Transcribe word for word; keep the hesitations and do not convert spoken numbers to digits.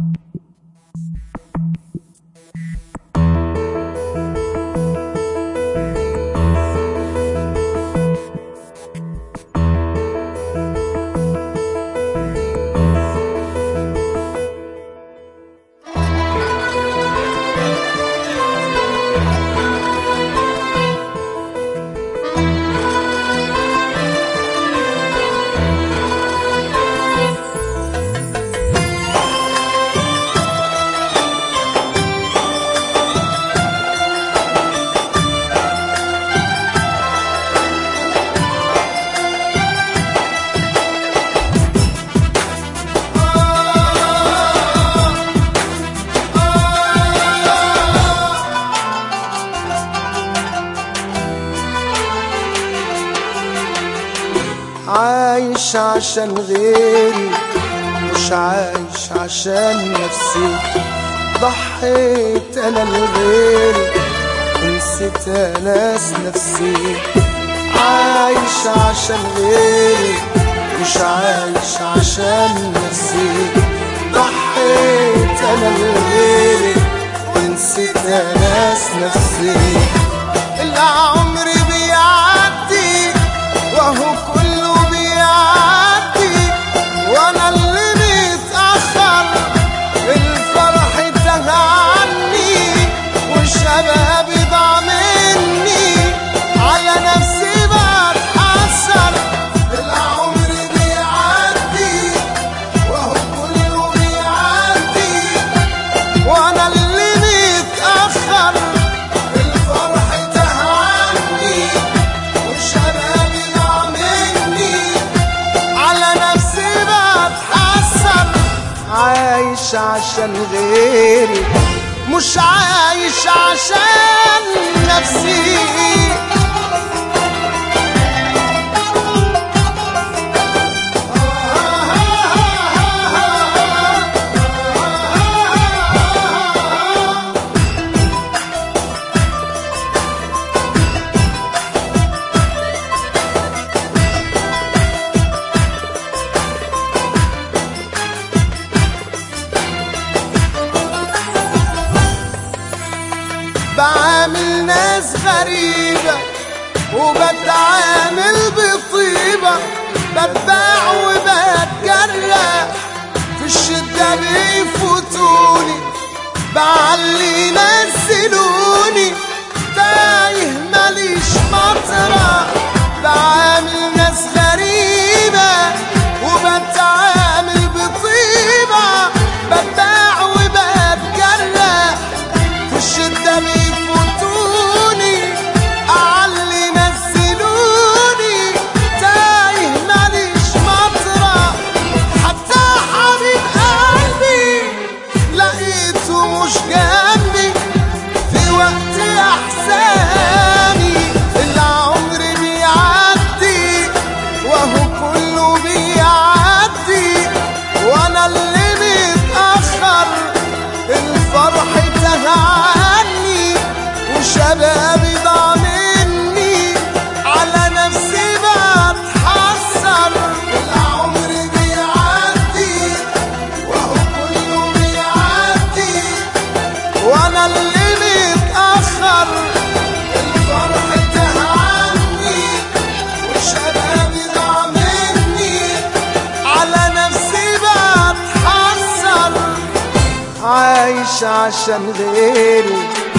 عايش عشان غيري، مش عايش عشان نفسي. ضحيت انا لغيري ونسيت اناس نفسي. عايش عشان غيري، مش عايش عشان نفسي. ضحيت انا لغيري ونسيت اناس نفسي. العمر بيعدي وهو كله بيعدي، وانا اللي متأخر. الفرح انتهى عني والشباب ضاع مني، على نفسي بتحسر. العمر بيعدي وهو كله بيعدي، وانا اللي متأخر. الفرح انتهى عني والشباب ضاع مني، على نفسي بتحسر. عايش عشان غيري، مش عايش عشان نفسي. بعامل ناس غريبة وبتعامل بطيبة، بتباع وبتجرح، في الشدة بيفوتوني، بعلي ينزلوني، تايه ماليش مطرح. بعامل ناس غريبة وبتعامل بطيبة، بتباع وبتجرح، في الشدة بيفوتوني، أعلي ينزلوني، تايه ماليش مطرح. حتى حبيب قلبي لقيته مش جنبي في وقت أحزاني. العمر بيعدي وهو كله بيعدي، وأنا اللي متأخر. الفرح انتهى عني وشبابي ضاع مني، على نفسي بتحسر. العمر بيعدي وهو كله بيعدي، وانا اللي متأخر. الفرح انتهى عني وشبابي ضاع مني، على نفسي بتحسر. عايش عشان غيري،